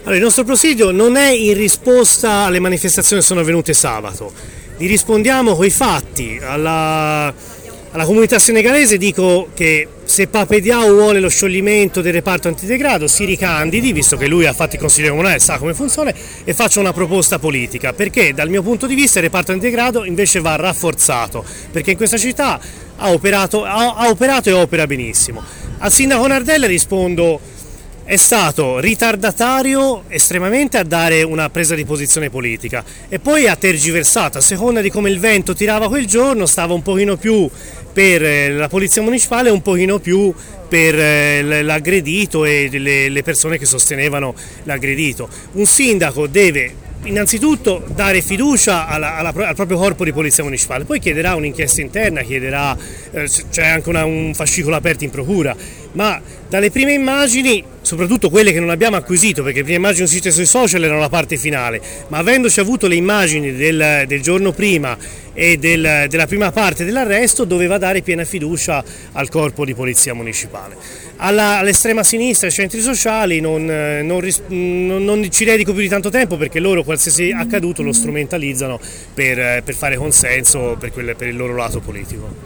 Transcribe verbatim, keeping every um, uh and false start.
Allora, il nostro presidio non è in risposta alle manifestazioni che sono avvenute sabato, li rispondiamo coi fatti. Alla, alla comunità senegalese dico che se Pape Diaw vuole lo scioglimento del reparto antidegrado si ricandidi, visto che lui ha fatto il consiglio comunale e sa come funziona, e faccia una proposta politica, perché dal mio punto di vista il reparto antidegrado invece va rafforzato, perché in questa città ha operato, ha, ha operato e opera benissimo. Al sindaco Nardella rispondo: è stato ritardatario estremamente a dare una presa di posizione politica e poi ha tergiversato a seconda di come il vento tirava quel giorno, stava un pochino più per la polizia municipale e un pochino più per l'aggredito e le, le persone che sostenevano l'aggredito. Un sindaco deve innanzitutto dare fiducia alla, alla, al proprio corpo di polizia municipale, poi chiederà un'inchiesta interna, chiederà, eh, c'è anche una, un fascicolo aperto in procura, ma dalle prime immagini, soprattutto quelle che non abbiamo acquisito, perché le prime immagini uscite sui social erano la parte finale, ma avendoci avuto le immagini del, del giorno prima e del, della prima parte dell'arresto, doveva dare piena fiducia al corpo di polizia municipale. Alla, all'estrema sinistra, ai centri sociali, non, non, non, non ci dedico più di tanto tempo, perché loro qualsiasi accaduto lo strumentalizzano per, per fare consenso per, quel, per il loro lato politico.